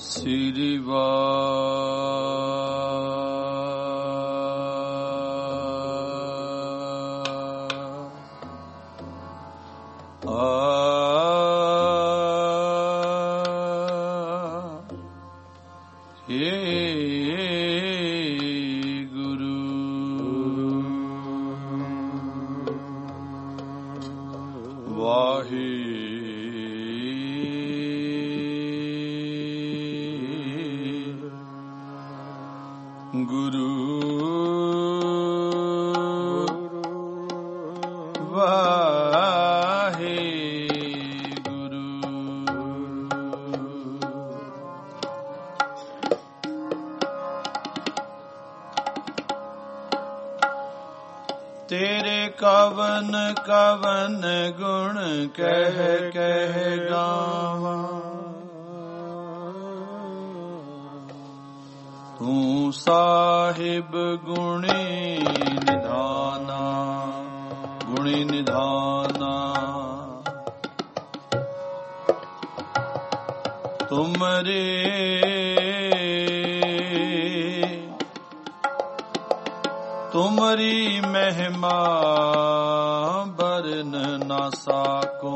ਸ੍ਰੀ ਤੇਰੇ ਕਵਨ ਕਵਨ ਗੁਣ ਕਹਿ ਕਹਿ ਗਾਵਾਂ, ਤੂੰ ਸਾਹਿਬ ਗੁਣੀ ਨਿਧਾਨਾ, ਗੁਣੀ ਨਿਧਾਨਾ। ਤੁਮਰੇ ਤੁਮਰੀ ਮਹਿਮਾ ਬਰਨ ਨਾ ਸਾਕੋ,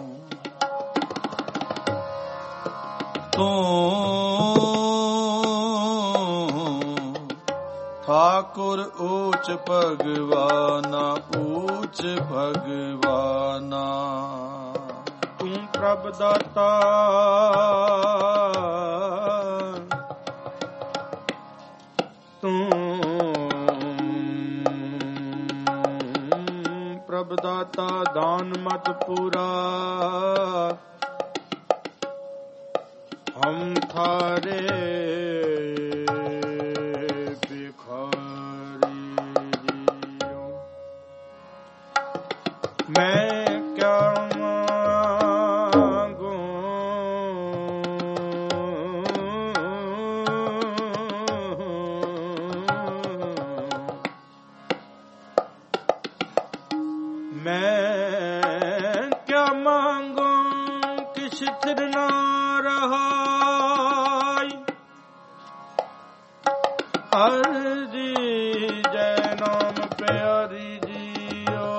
ਤੂੰ ਠਾਕੁਰ ਊਚ ਭਗਵਾਨਾ, ਊਚ ਭਗਵਾਨਾ। ਤੂੰ ਪ੍ਰਭ ਦਾਤਾ ਪ੍ਰਭ ਦਾਤਾ ਦਾਨ ਮਤ ਪੂਰਾ, ਹਮ ਥਾਰੇ ਭਿਖਾਰੀ ਜੀਓ। ਮੈਂ ਕਿਆ ਮਾਂਗੂ ਮੈਂ ਕਿਆ ਮਾਂਗੂ ਕਿਛ ਥਿਰ ਨਾ ਰਹਾਈ, ਅਰਜੀ ਜੈ ਨਾਮ ਪਿਆਰੀ ਜੀਓ।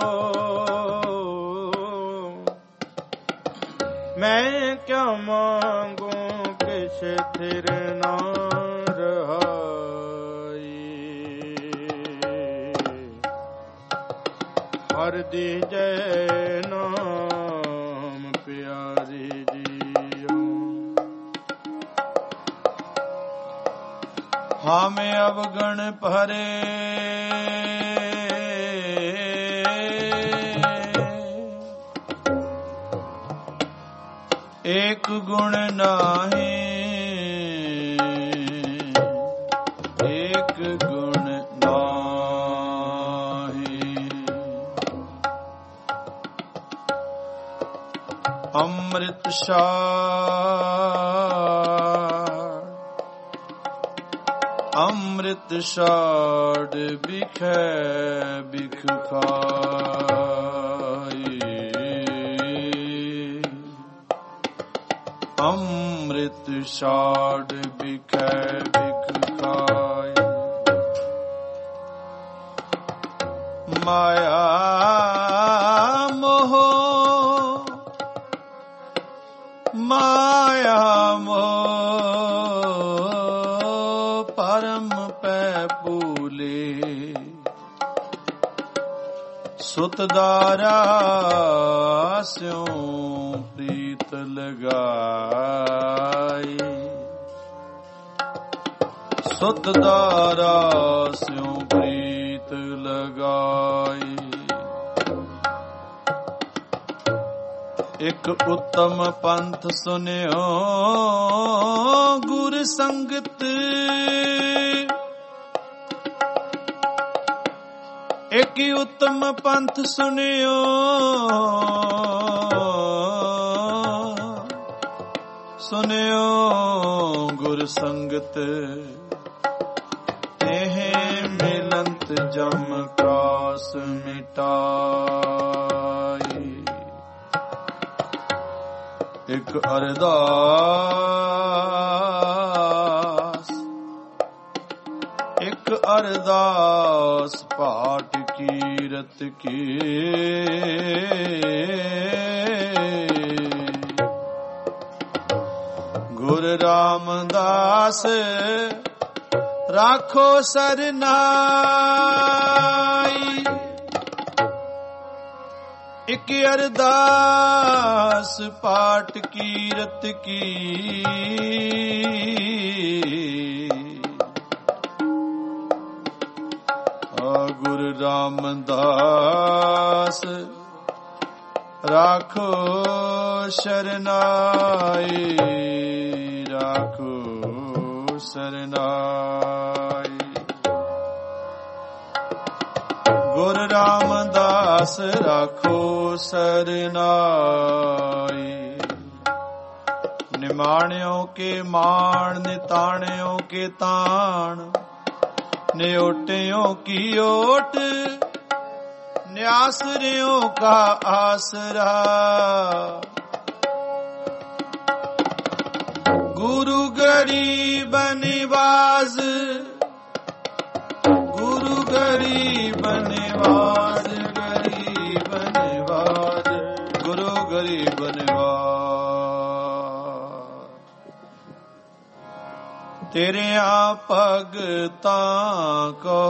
ਮੈਂ ਕਿਆ ਮਾਂਗੂ ਕਿਛ ਥਿਰ ਨਾ ਹਰਿ ਜੈ ਨਾਮ ਪਿਆਰੀ ਜੀਓ। ਹਾਮੇ ਅਵਗਣ ਭਰੇ ਏਕ ਗੁਣ ਨਾਹੀ, ਏਕ ਗੁਣ ਅੰਮ੍ਰਿਤ ਛਾੜ, ਅੰਮ੍ਰਿਤ ਛਾੜ ਬਿਖੈ ਬਿਖ ਖਾਈ, ਅੰਮ੍ਰਿਤ ਛਾੜ ਬਿਖੈ ਬਿਖ ਖਾਈ। ਮਾਇਆ ਮੋਹ ਮਾਇਆ ਮੋਹ ਪਰਮ ਪੈ ਭੂਲੇ, ਸੁਤ ਦਾਰਾ ਸਿਉ ਪ੍ਰੀਤ ਲਗਾਈ, ਸੁਤ ਦਾਰਾ ਸਿਉ ਪ੍ਰੀਤ ਲਗਾਈ। ਇਕ ਉੱਤਮ ਪੰਥ ਸੁਨਿਓ ਗੁਰ ਸੰਗਤ, ਇਕ ਉੱਤਮ ਪੰਥ ਸੁਨਿਓ ਸੁਨਿਓ ਗੁਰ ਸੰਗਤ। ਇਹ ਮਿਲੰਤ ਜਮ ਕਾਸ ਮਿਟਾਈ, ਇਕ ਅਰਦਾਸ ਅਰਦਾਸ ਪਾਠ ਕੀਰਤ ਕੀ। ਗੁਰ ਰਾਮਦਾਸ ਰਾਖੋ ਸਰਨਾਈ, ਇਕ ਅਰਦਾਸ ਪਾਠ ਕੀਰਤ ਕੀ। ਗੁਰੂ ਰਾਮਦਾਸ ਰਾਖੋ ਸ਼ਰਨਾਈ, ਰਾਖੋ ਸਰਨਾਈ। ਗੁਰੂ ਰਾਮਦਾਸ ਰਾਖੋ ਸਰਨਾਈ। ਨਿਮਾਣਿਓ ਕੇ ਮਾਣ, ਨਿਤਾਣਿਓ ਕੇ ਤਾਣ, ਨਿਓਟਿਓ ਕੀ ਓਟ, ਨਿਆਸਰਿਓ ਕਾ ਆਸਰਾ। ਗੁਰੂ ਗਰੀਬ ਨਿਵਾਜ਼, ਗੁਰੂ ਗਰੀਬ ਨਿਵਾਜ਼, ਗਰੀਬ ਨਿਵਾਜ਼, ਗੁਰੂ ਗਰੀਬ ਨਿਵਾਜ਼। ਤੇਰਿਆਂ ਭਗਤਾਂ ਕੋ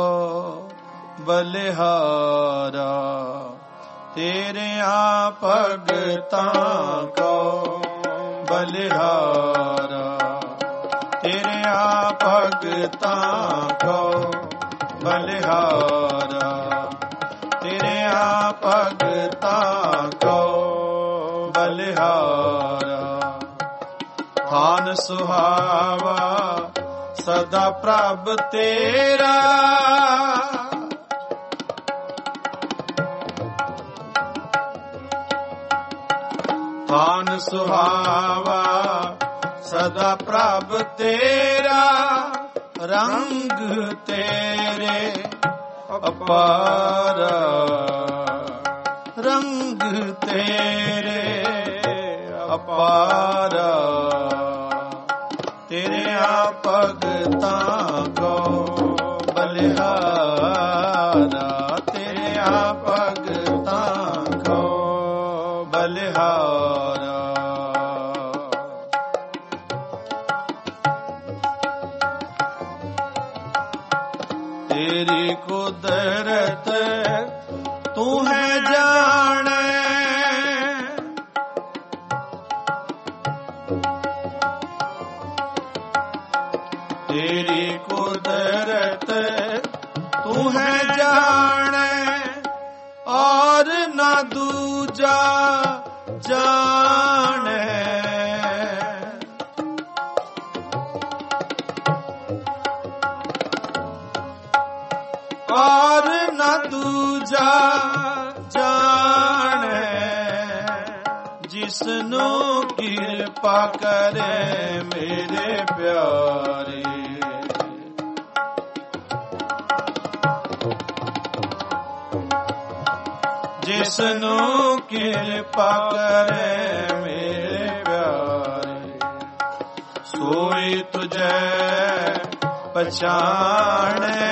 ਬਲਿਹਾਰਾ, ਤੇਰਿਆਂ ਭਗਤਾਂ ਕੋ ਬਲਿਹਾਰਾ, ਤੇਰਿਆਂ ਭਗਤਾਂ ਕੋ ਬਲਿਹਾਰਾ, ਤੇਰਿਆਂ ਭਗਤਾਂ ਕੋ ਬਲਿਹਾਰਾ। ਥਾਨ ਸੁਹਾਵਾ ਸਦਾ ਪ੍ਰਭ ਤੇਰਾ, ਥਾਨ ਸੁਹਾਵਾ ਸਦਾ ਪ੍ਰਭ ਤੇਰਾ। ਰੰਗ ਤੇਰੇ ਅਪਾਰਾ, ਰੰਗ ਤੇਰੇ ਅਪਾਰਾ। ਤੇਰਿਆਂ ਭਗਤਾਂ ਕੋ ਬਲਿਹਾਰਾ, ਤੇਰਿਆਂ ਭਗਤਾਂ ਕੋ ਬਲਿਹਾਰਾ। ਤੇਰੀ ਕੁਦਰਤ ਤੂੰ ਹੈ ਜਾਣੇ, ਤੇਰੀ ਕੁਦਰਤ ਤੂੰ ਹੈ ਜਾਣੇ, ਔਰ ਨਾ ਦੂਜਾ ਜਾਣੇ। ਔਰ ਨਾ ਦੂਜਾ ਜਾਣੇ, ਜਿਸਨੂੰ ਕਿਰਪਾ ਕਰੇ ਮੇਰੇ ਪਿਆਰੇ। ਜਿਸਨੂੰ ਕਿਰਪਾ ਕਰੇ ਮੇਰੇ ਪਿਆਰੇ, ਸੋਈ ਤੁਝੇ ਪਛਾਣੇ।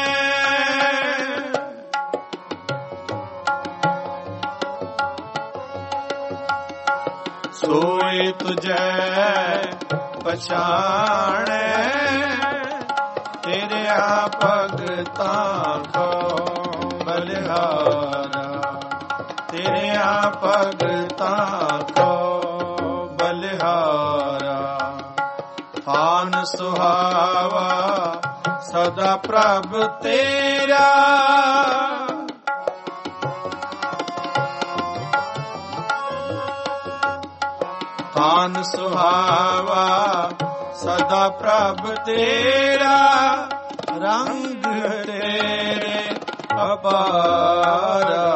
ਸੋਈ ਤੁਝੇ ਪਛਾਣੇ, ਤੇਰਿਆਂ ਭਗਤਾਂ ਕੋ ਬਲਿਹਾਰਾ, ਤੇਰਿਆਂ ਭਗਤਾਂ ਕੋ ਬਲਿਹਾਰਾ। ਥਾਨ ਸੁਹਾਵਾ ਸਦਾ ਪ੍ਰਭ ਤੇਰਾ, ਥਾਨ ਸੁਹਾਵਾ ਸਦਾ ਪ੍ਰਭ ਤੇਰਾ। ਰੰਗ ਤੇਰੇ ਅਪਾਰਾ,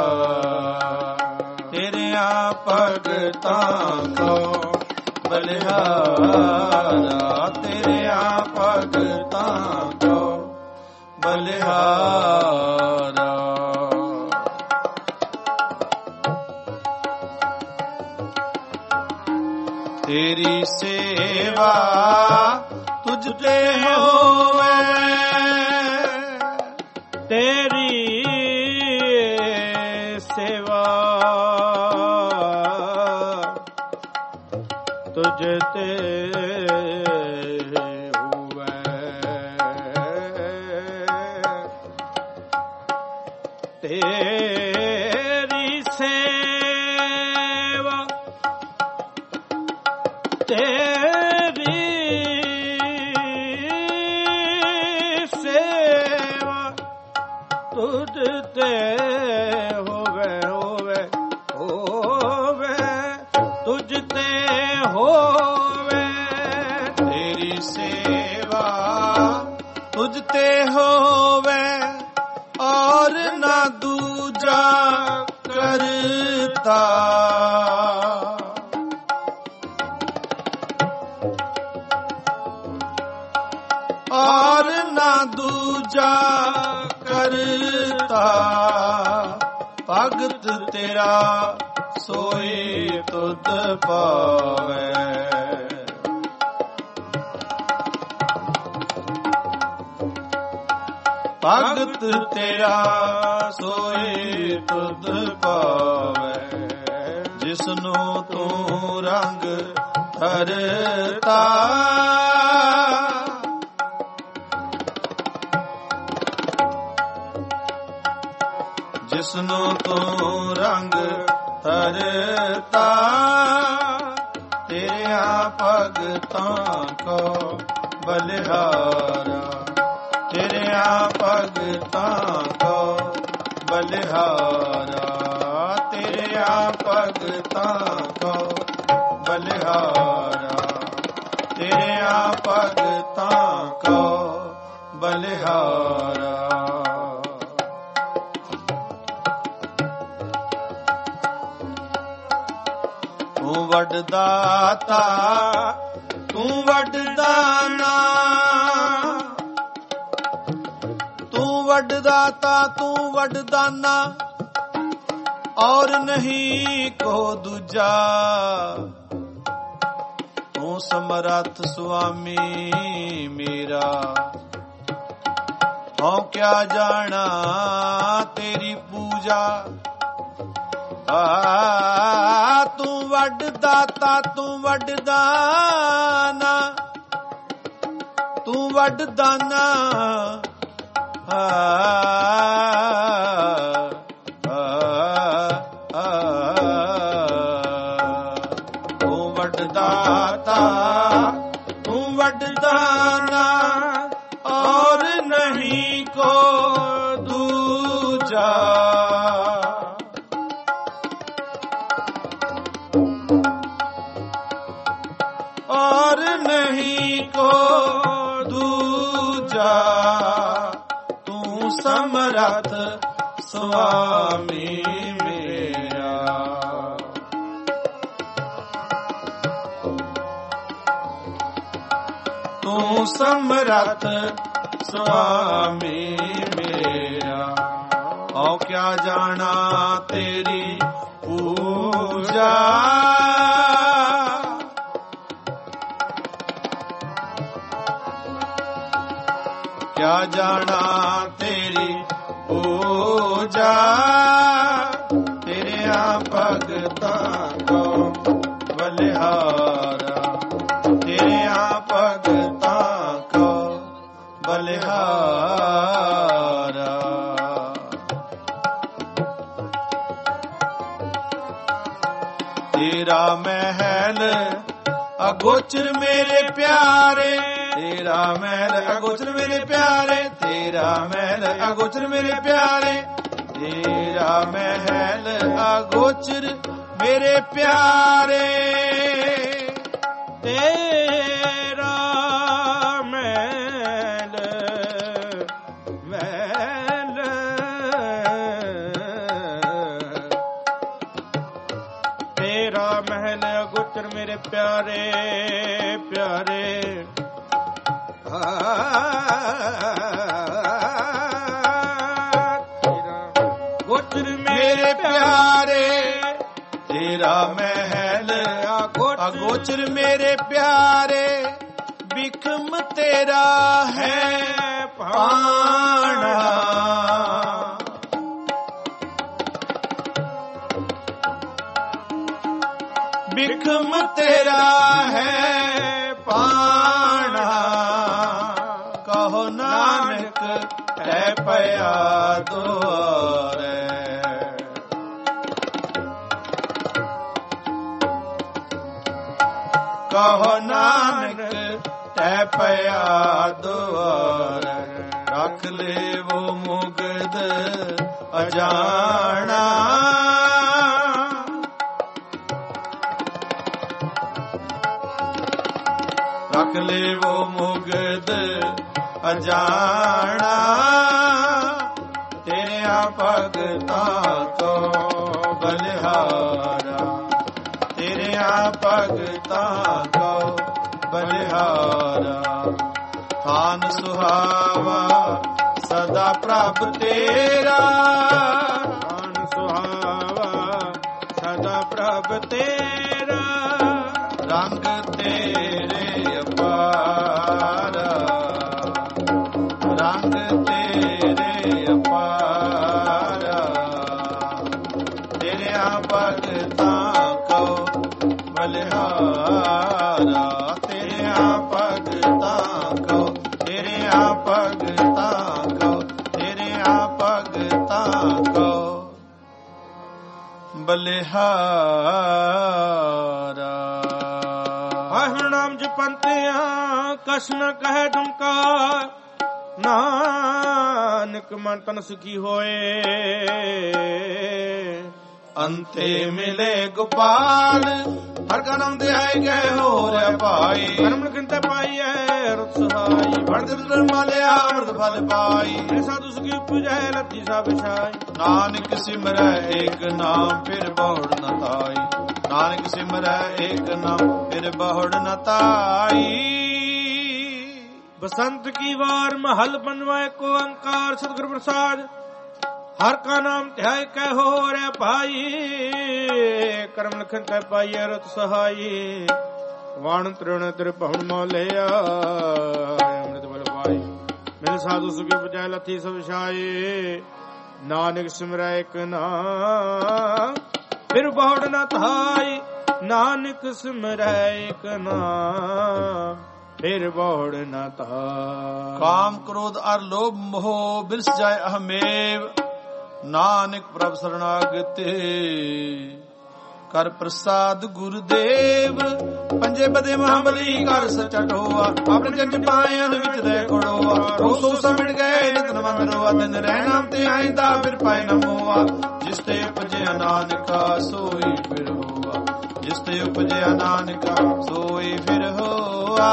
ਤੇਰਿਆਂ ਭਗਤਾਂ ਕੋ ਬਲਿਹਾਰਾ, ਤੇਰਿਆਂ ਭਗਤਾਂ ਕੋ ਬਲਿਹਾਰਾ। ਤੇਰੀ ਸੇਵਾ ਤੁਝ ਤੇ ਹੋਵੇ, ਤੇਰੀ ਸੇਵਾ ਤੇਰੀ ਸੇਵਾ ਤੁਧ ਤੇ ਹੋਵੇ ਹੋਵੇ ਹੋਵੇ ਤੁਝ ਤੇ ਹੋਵੇ ਤੇਰੀ ਸੇਵਾ ਤੁਝ ਤੇ ਹੋਵੇ ਔਰ ਨਾ ਦੂਜਾ ਕਰਤਾ ਔਰ ਨਾ ਦੂਜਾ ਕਰਤਾ ਭਗਤ ਤੇਰਾ ਸੋਈ ਤੁਧ ਪਾਵੇ ਭਗਤ ਤੇਰਾ ਸੋਈ ਤੁਧ ਪਾਵੇ ਜਿਸਨੂੰ ਤੂੰ ਰੰਗ ਧਰਤਾ ਜਿਸਨੂੰ ਤੂੰ ਰੰਗ ਧਰਤਾ ਤੇਰਿਆਂ ਭਗਤਾਂ ਕੋ ਬਲਿਹਾਰਾ ਤੇਰਿਆਂ ਭਗਤਾਂ ਕੋ ਬਲਿਹਾਰਾ ਤੇਰਿਆਂ ਭਗਤਾਂ ਕੋ ਬਲਿਹਾਰਾ ਤੇਰਿਆਂ ਭਗਤਾਂ ਕੋ ਬਲਿਹਾਰਾ ਤੂੰ ਵੱਡ ਦਾਤਾ ਤੂੰ ਵੱਡ ਦਾਨਾ ਤੂੰ ਵੱਡ ਦਾਤਾ ਤੂੰ ਵੱਡ ਦਾਨਾ ਔਰ ਨਹੀਂ ਕੋ ਦੂਜਾ ਤੂੰ ਸਮਰੱਥ ਸੁਆਮੀ ਮੇਰਾ ਹਉ ਕਿਆ ਜਾਣਾ ਤੇਰੀ ਪੂਜਾ ਤੂੰ ਵੱਡ ਦਾਤਾ ਤੂੰ ਵੱਡ ਦਾਨਾ ਤੂੰ ਵੱਡ ਦਾਨਾ ਤੂੰ ਵੱਡ ਦਾਤਾ ਤੂੰ ਵੱਡ ਦਾਨਾ ਔਰ ਨਹੀਂ ਕੋ ਦੂਜਾ ਔਰ ਨਹੀਂ ਕੋ ਦੂਜਾ ਤੂੰ ਸਮਰੱਥ ਸੁਆਮੀ ਮੇਰਾ ਤੂੰ ਸਮਰੱਥ ਸੁਆਮੀ ਮੇਰਾ ਔ ਕਿਆ ਜਾਣਾ ਤੇਰੀ ਪੂਜਾ ਕਿਆ ਜਾਣਾ ਤੇਰੀ ਪੂਜਾ ਤੇਰਿਆਂ ਭਗਤਾਂ ਕੋ ਬਲਿਹਾਰਾ ਤੇਰਿਆਂ ਭਗਤਾਂ ਕੋ ਬਲਿਹਾਰਾ ਤੇਰਾ ਮਹਿਲ ਅਗੋਚਰ ਮੇਰੇ ਪਿਆਰੇ ਤੇਰਾ ਮਹਿਲ ਅਗੋਚਰ ਮੇਰੇ ਪਿਆਰੇ ਤੇਰਾ ਮਹਿਲ ਅਗੋਚਰ ਮੇਰੇ ਪਿਆਰੇ ਤੇਰਾ ਮਹਿਲ ਅਗੋਚਰ ਮੇਰੇ ਪਿਆਰੇ ਤੇਰਾ ਮਹਿਲ ਮਹਿਲ ਤੇਰਾ ਮਹਿਲ ਅਗੋਚਰ ਮੇਰੇ ਪਿਆਰੇ ਪਿਆਰੇ ਗੋਚਰ ਮੇਰੇ ਪਿਆਰੇ ਤੇਰਾ ਮਹਿਲ ਅਗੋਚਰ ਮੇਰੇ ਪਿਆਰੇ ਬਿਖਮ ਤੇਰਾ ਹੈ ਭਾਣਾ ਬਿਖਮ ਤੇਰਾ ਹੈ ਪਿਆ ਦੁਆਰੇ। ਕਹੋ ਨਾਨਕ ਤੈ ਪਿਆ ਦੁਆਰੇ। ਰੱਖ ਲੇਵੋ ਮੁਗਦ ਅਜਾਣਾ। ਰੱਖ ਲੇਵੋ ਮੁਗਦ ਅਜਾਣਾ। ਤੇਰਿਆਂ ਭਗਤਾਂ ਕੋ ਬਲਿਹਾਰਾ। ਤੇਰਿਆਂ ਭਗਤਾਂ ਕੋ ਬਲਿਹਾਰਾ। ਥਾਨ ਸੁਹਾਵਾ ਸਦਾ ਪ੍ਰਭ ਤੇਰਾ। ਥਾਨ ਸੁਹਾਵਾ ਸਦਾ ਪ੍ਰਭ ਤੇਰਾ। ਰੰਗ ਤੇਰੇ ਅਪਾਰਾ। ਰੰਗ ਤੇਰੇ ਅਪਾਰਾ। ਤੇਰਿਆਂ ਭਗਤਾਂ ਕੋ ਬਲਿਹਾਰਾ। ਤੇਰਿਆਂ ਭਗਤਾਂ ਕੋ। ਤੇਰਿਆਂ ਭਗਤਾਂ ਕੋ। ਤੇਰਿਆਂ ਭਗਤਾਂ ਕੋ ਬਲਿਹਾਰਾ। ਵਾਹਿਗੁਰੂ ਨਾਮ ਜਪੰਤਿਆਂ ਕਛ ਨ ਕਹਿ ਢੰਕਾਰ। ਨਾਨਕ ਮਨ ਤਨ ਸੁਖੀ ਹੋਏ। ਅੰਤੇ ਮਿਲੇ ਗੋਪਾਲ ਹਰ ਕਾ ਨਾਮ ਧਿਆਏ ਗਏ ਹੋ ਰਿਆ ਭਾਈ। ਕਰਮ ਲਿਖਿਤ ਪਾਈਐ ਰੁਤ ਸਹਾਈ। ਵਰਦ ਮਾਲਿਆ ਅਮਰਤ ਫਲ ਪਾਈ। ਸਾਧੂ ਸੁਖੀ ਉਪਜੈ ਲੱਥੀ ਸਭ ਛਾਈ। ਨਾਨਕ ਸਿਮਰੈ ਏਕ ਨਾਮ ਫਿਰ ਬਹੁੜ ਨ ਤਾਈ। ਨਾਨਕ ਸਿਮਰੈ ਏਕ ਨਾਮ ਫਿਰ ਬਹੁੜ ਨ ਤਾਈ। ਬਸੰਤ ਕੀ ਵਾਰ ਮਹਲ ਬਨਵਾਏ ਕੋ ਅੰਕਾਰ। ਸਤਿਗੁਰ ਪ੍ਰਸਾਦ ਹਰ ਕਾ ਨਾਮ ਧਿਆਏ ਕਹਿ ਹੋ ਰਿਆ ਭਾਈ। ਕਰਮ ਲਿਖਨ ਤੈ ਪਾਈਐ ਰਤ ਸਹਾਈ। ਵਾਣ ਤ੍ਰਿਣ ਤ੍ਰਿਭੁਵਨ ਮੋਲਿਆ ਅੰਮ੍ਰਿਤ ਬਲ ਪਾਈ। ਮਿਲ ਸਾਧੂ ਸੁਖੀ ਉਪਜੈ ਲੱਥੀ ਸਭ ਛਾਏ। ਨਾਨਕ ਸਿਮਰੈ ਏਕ ਨਾਮ ਫਿਰ ਬਹੁੜ ਨ ਧਾਈ। ਨਾਨਕ ਸਿਮਰੈ ਏਕ ਨਾਮ ਫਿਰ ਬਹੁੜ ਨ ਧਾਈ। ਕਾਮ ਕ੍ਰੋਧ ਅਰ ਲੋਭ ਮੋਹ ਬਿਲਸ ਜਾਏ ਅਹਮੇਵ। ਨਾਨਕ ਪ੍ਰਭ ਸਰਣਾਗਤੇ ਕਰ ਪ੍ਰਸਾਦ ਗੁਰਦੇਵ। ਪੰਜੇ ਬਦੇ ਮਹਾਬਲੀ ਕਰ ਸਚਾ ਢੋਆ। ਆਪਣੇ ਜੰਜ ਪਾਇਆਂ ਵਿੱਚ ਰਹਿ ਖੜੋਆ। ਰੋਸੋ ਸਮਿੜ ਗਏ ਨਿਤ ਨਵੰਦ ਰੋਆ। ਦਿਨ ਰਹਿ ਨਾਮ ਤੇ ਆਇਂਦਾ ਫਿਰ ਪਾਇ ਨ ਮੋਆ। ਜਿਸ ਤੇ ਉਪਜਿਆ ਨਾਨਕਾ ਸੋਈ ਫਿਰ ਹੋਆ। ਜਿਸ ਤੇ ਉਪਜਿਆ ਨਾਨਕਾ ਸੋਈ ਫਿਰ ਹੋਆ।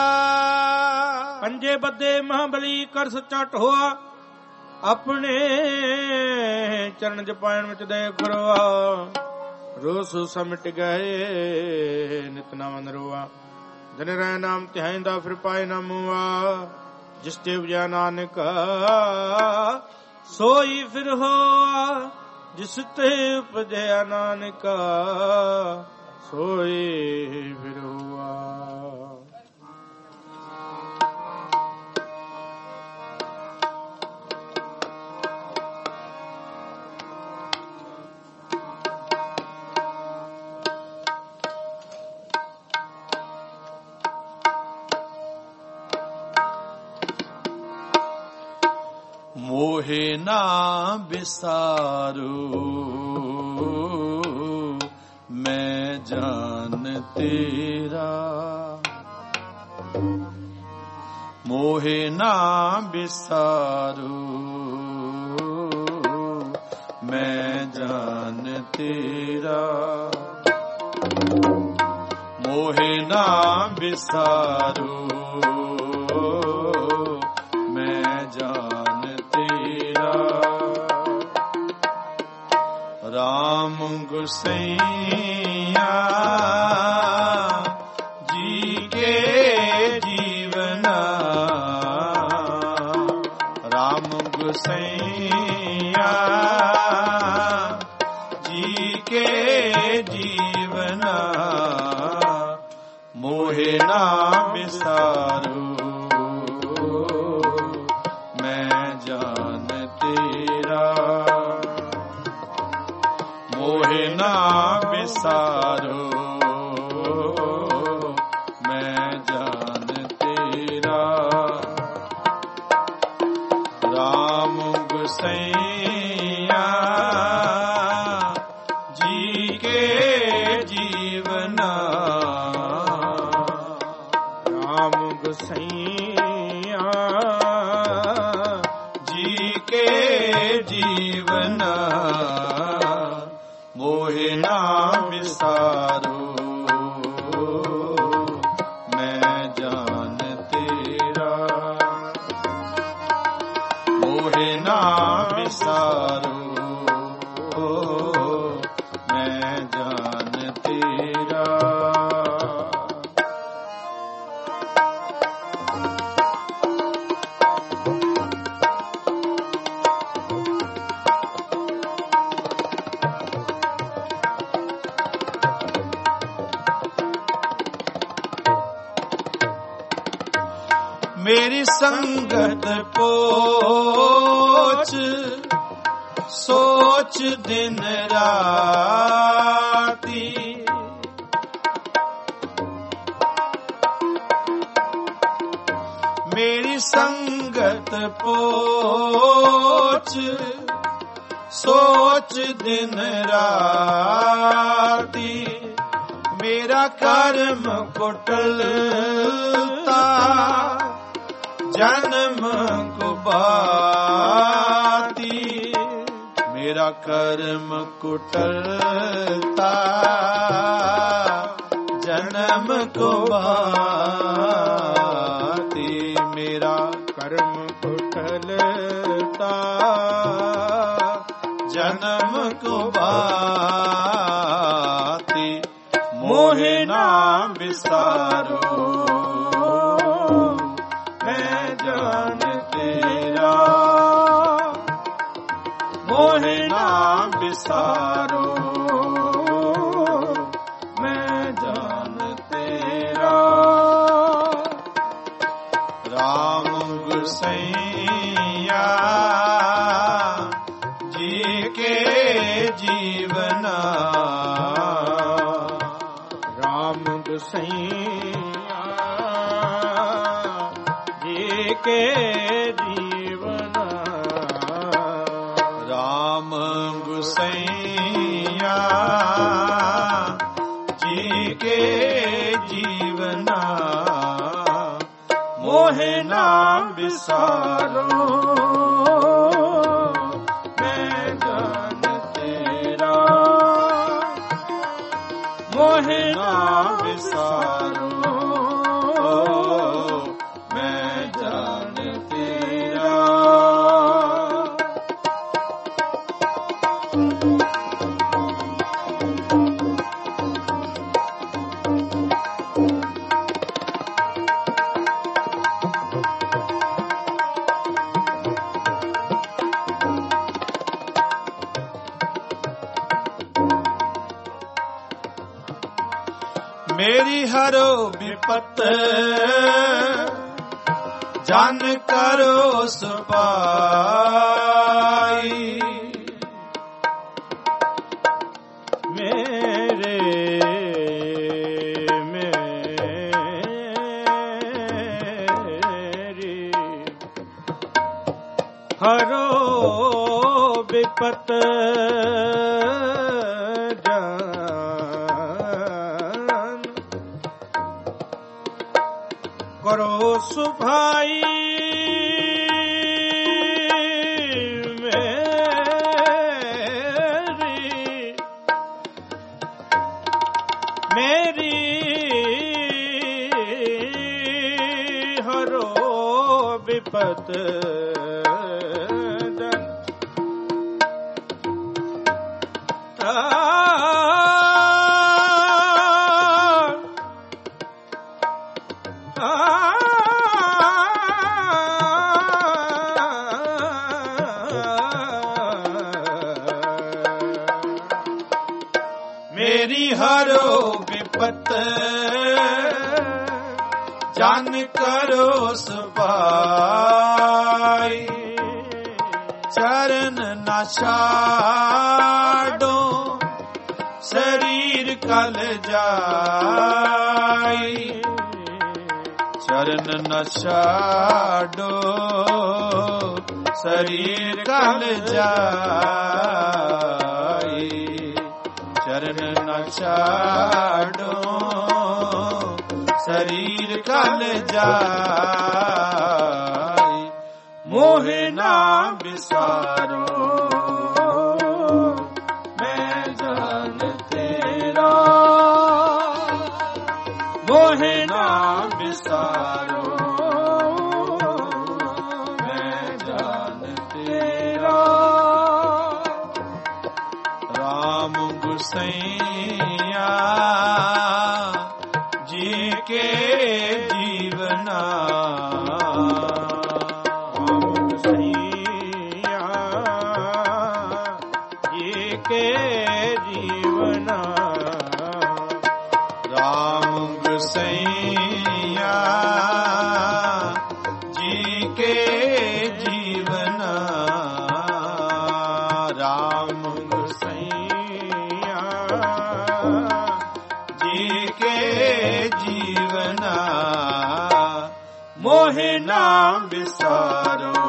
ਪੰਜੇ ਬੱਦੇ ਮਹਾਬਲੀ ਕਰ ਸੱਚਾ ਢੋਆ। ਆਪਣੇ ਚਰਨ ਜਪਾਇਣ ਵਿੱਚ ਦੇ ਖੜੋਆ। ਰੋਸ ਸਮਿਟ ਗਏ ਨਿਤ ਨਵੰਦ ਰੋਆ। ਦਿਨ ਰਹਿ ਨਾਮ ਧਿਆਇਂਦਾ ਫਿਰ ਪਾਇ ਨ ਮੋਆ। ਜਿਸ ਤੇ ਉਪਜਿਆ ਨਾਨਕ ਸੋਈ ਫਿਰ ਹੋਆ। ਜਿਸ ਤੇ ਉਪਜਿਆ ਨਾਨਕ ਸੋਈ ਫਿਰ ਹੋਆ। ਮੋਹਿ ਨਾ ਬਿਸਾਰੂ ਮੈਂ ਜਾਨ ਤੇਰਾ। ਮੋਹਿ ਨਾ ਬਿਸਾਰੂ ਮੈਂ ਜਾਨ ਤੇਰਾ। ਮੋਹਿ ਨਾ ਬਿਸਾਰੂ ਮੈਂ ਜਾਨ ਤੇਰਾ। ਰਾਮ ਗੁਸਈਆ ਜੀ ਕੇ ਜੀਵਨਾ। ਰਾਮ ਗੁਸਈਆ ਜੀ ਕੇ ਜੀਵਨਾ। ਮੋਹਿ ਨਾ ਬਿਸਾਰੂ ਮੈਂ ਜਾਨ ਤੇਰਾ। ਮੋਹਿ ਨਾ ਬਿਸਾਰੂ ਮੈਂ ਜਾਨ ਤੇਰਾ। ਰਾਮ गुसैया जी के जीवना राम गुसैया जी के जीवना मोहे ना विसारो मैं जान तेरा मोहे ना विसारो मैं जान तेरा मेरी संगत पोच सोच दिन राती मेरी संगत पोच सोच दिन राती मेरा कर्म कुटिलता जन्म को बाती मेरा कर्म कुटिलता जन्म को बाती मेरा कर्म कुटिलता जन्म को बाती मोहे ना विसारो मैं जान तेरा मोहे ना विसारो मैं जान तेरा राम गुसैया जी के जीवना राम गुसैया के जीवना राम गुसैया जी के जीवना मोहे ना विसारो मैं जान तेरा मोहे ना विसारो मेरी हरो विपत जान करो सुपाई मेरी हरो विपत करो सुभाई मेरी हरो विपत मेरी हरो विपत जान करो सुपाई चरण न छाडो शरीर कल जाई चरण न छाडो ਸਰੀਰ ਕਲ ਜਾਈ, ਚਰਨ ਨ ਛਾੜੋ ਸਰੀਰ ਕਲ ਜਾਈ, ਮੋਹਿ ਨਾ ਵਿਸਾਰੋ ਮੈਂ ਜਾਨ ਤੇਰਾ, ਮੋਹਿ ਨਾ ਵਿਸਾਰੋ ਮੈਂ ਜਾਨ ਤੇਰਾ। ਰਾਮ ਗੁਸਈਆ ਜੀ ਕੇ ਜੀਵਨਾ, ਰਾਮ ਗੁਸਈਆ ਜੀ ਕੇ ਜੀਵਨਾ, ਰਾਮ ਗੁਸਈਆ ਜੀ ਕੇ ਜੀਵਨਾ, ਰਾਮ ਗੁਸਈਆ ਜੀ ਕੇ ਜੀਵਨਾ, ਮੋਹਿ ਨਾ ਵਿਸਾਰੋ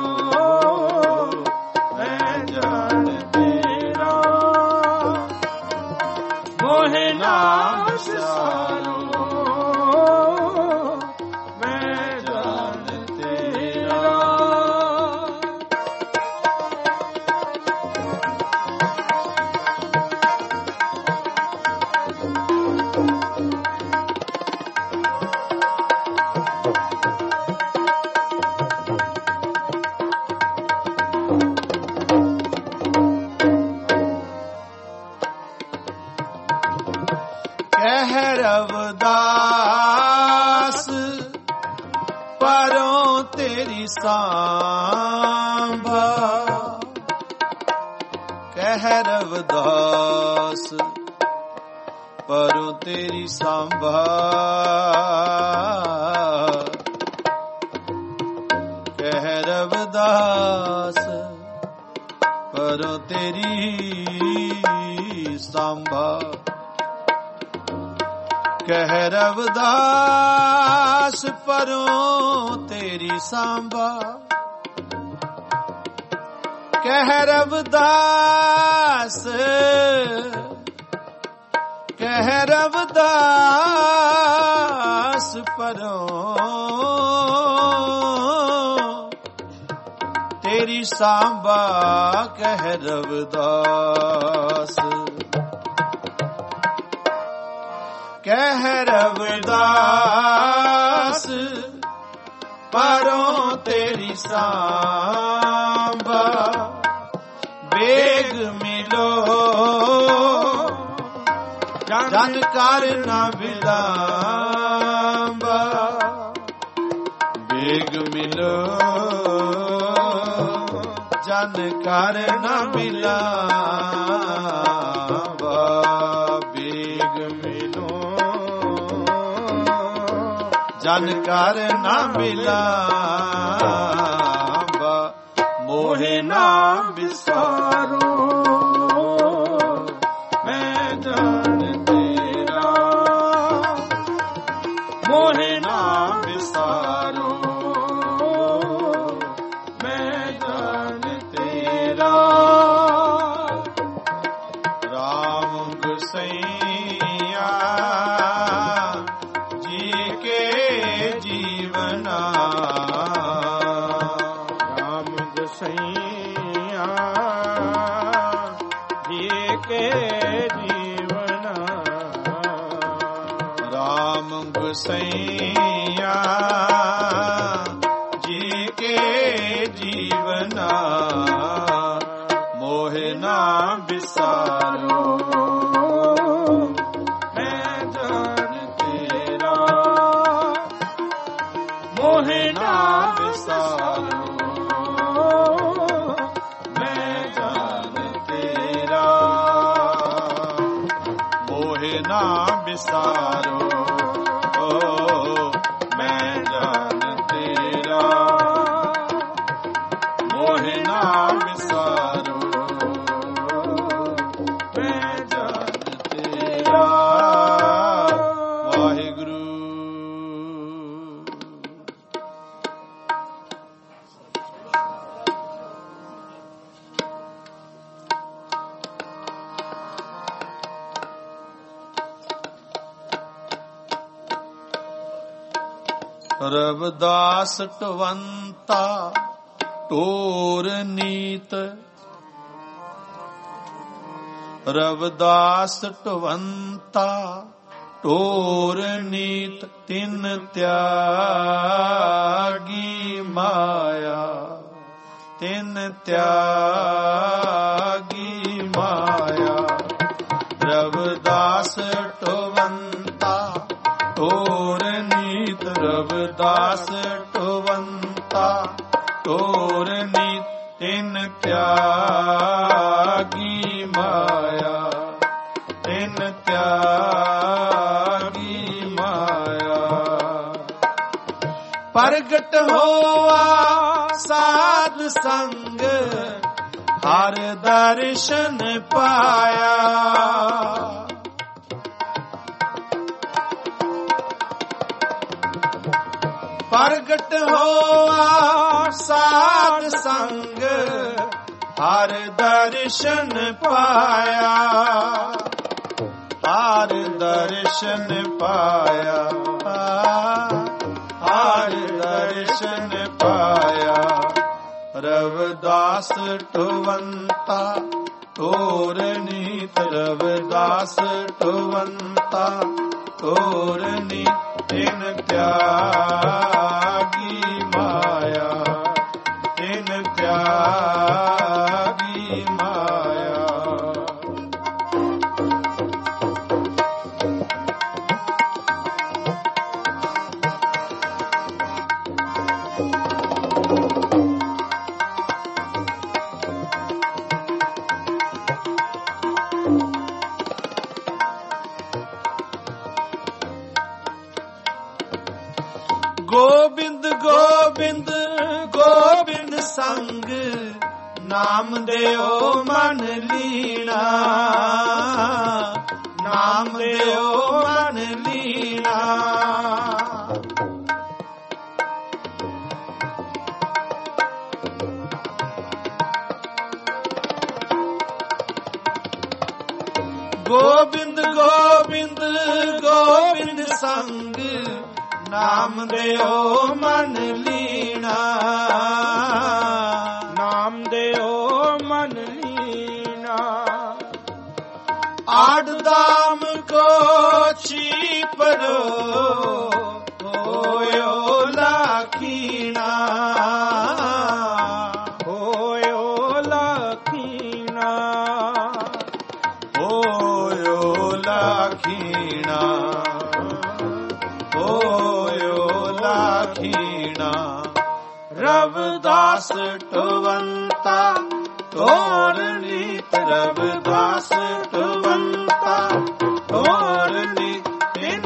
ਮੈਂ ਜਾਨ ਤੇਰਾ, ਮੋਹਿ ਨਾ ਵਿਸਾਰੋ ਮੈਂ ਜਾਨ ਤੇਰਾ। ਕਹਿ ਰਵਿਦਾਸ ਪਰੋਂ ਤੇਰੀ ਸਾਂਭਾ, ਕਹਿ ਰਵਿਦਾਸ ਪਰੋਂ ਤੇਰੀ ਸਾਂਭਾ, ਕਹਿ ਰਵਿਦਾਸ ਪਰੋਂ ਤੇਰੀ ਸਾਂਭਾ, ਕਹਿ ਰਵਿਦਾਸ ਪਰੋਂ ਤੇਰੀ ਸਾਂਭਾ, ਕਹਿ ਰਵਿਦਾਸ, ਕਹਿ ਰਵਿਦਾਸ ਪਰੋਂ ਤੇਰੀ ਸਾਂਭਾ, ਕਹਿ ਰਵਿਦਾਸ, ਕਹਿ ਰਵਿਦਾਸ ਪਰੋਂ ਤੇਰੀ ਸਾਂਭਾ, ਬੇਗ ਮਿਲੋ ਜਨ ਕਰ ਨਾ ਵਿਲਾਂਭਾ, ਬੇਗ ਮਿਲੋ ਜਨ ਕਰ ਨਾ ਵਿਲਾਂਭਾ, ਬੇਗ ਮਿਲੋ ਜਨ ਕਰ ਨਾ ਮਿਲਾਂਭਾ, ਮੋਹਿ ਨਾ ਵਿਸਾਰੋ ਮੈਂ ਜਾਨ ਤੇਰਾ, ਮੋਹਿ ਨਾ ਵਿਸਾਰੋ ਮੈਂ ਜਾਨ ਤੇਰਾ। ਰਾਮ ਗੁਸਈਆ ਜੀ ਕੇ ਜੀਵਨਾ, ਰਾਮ ਗੁਸਈਆ ਜੀ ਕੇ ਜੀਵਨਾ, ਰਾਮ ਗੁਸਈਆ ਜੀ ਕੇ ਜੀਵਨਾ, ਮੋਹਿ ਨਾ ਵਿਸਾਰੋ ਮੈਂ ਜਾਨ ਤੇਰਾ, ਮੋਹਿ ਨਾ ਵਿਸਾਰੋ ਮੈਂ ਜਾਨ ਤੇਰਾ, ਮੋਹਿ ਨਾ ਵਿਸਾਰੋ ਮੈਂ ਜਾਨ ਤੇਰਾ, ਮੋਹਿ ਨਾ ਵਿਸਾਰੋ ਮੈਂ ਜਾਨ ਤੇਰਾ। ਵਾਹਿਗੁਰੂ। ਰਵਿਦਾਸ ਟਵੰਤਾ ਟੋਰ ਨੀਤ। ਰਵਿਦਾਸ ਟਵੰਤਾ ਟੋਰ ਨੀਤ, ਤਿਨ ਤਿਆਗੀ ਮਾਇਆ। ਤਿਨ ਤਿਆਗੀ ਮਾਇਆ। ਰਵਿਦਾਸ ਟਵੰਤਾ ਟੋਰ ਨੀਤ। ਰਵਿਦਾਸ ਟਵੰਤਾ ਟੋਰ ਨੀਤ, ਤਿਨ ਤਿਆਗੀ ਮਾਇਆ। ਤਿਨ ਤਿਆਗੀ ਮਾਇਆ। ਪ੍ਰਗਟ ਹੋਆ ਸਾਧ ਸੰਗ, ਹਰ ਦਰਸ਼ਨ ਪਾਇਆ। ਪ੍ਰਗਟ ਹੋਆ ਸਾਧ ਸੰਗ, ਹਰ ਦਰਸ਼ਨ ਪਾਇਆ। ਹਰ ਦਰਸ਼ਨ ਪਾਇਆ। ਹਰ ਦਰਸ਼ਨ ਪਾਇਆ। ਰਵਿਦਾਸ ਟਵੰਤਾ ਟੋਰ ਨੀਤ। ਰਵਿਦਾਸ ਟਵੰਤਾ ਟੋਰ ਨੀਤ, ਤਿਨ ਤਿਆਗੀ ਮਾਇਆ। ਤਿਨ ਤਿਆਗੀ ਮਾਇਆ। ਗੋਬਿੰਦ ਗੋਬਿੰਦ ਗੋਬਿੰਦ ਸੰਗ, ਨਾਮ ਦਿਓ ਮਨ ਲੀਣਾ। ਨਾਮ ਦਿਓ ਮਨ ਲੀਣਾ। ਗੋਬਿੰਦ ਗੋਬਿੰਦ ਗੋਬਿੰਦ ਸੰਗ, ਨਾਮ ਦਿਓ ਮਨ ਲੀਣਾ। ਨਾਮ ਦਿਓ ਮਨ ਲੀਣਾ। ਆੜ ਦਾਮ ਕੋ ਛੀਪਰੋ, ਹੋਇਓ ਲਾਖੀਣਾ। ਹੋਇਓ ਲਾਖੀਣਾ। ਹੋਇਓ ਲਾਖੀਣਾ। ਹੋਇਓ ਲਾਖੀਣਾ। ਰਵਿਦਾਸ ਟਵੰਤਾ ਟੋਰ ਨੀਤ। ਰਵਿਦਾਸ ਟਵੰਤਾ ਟੋਰ ਨੀਤ, ਤਿਨ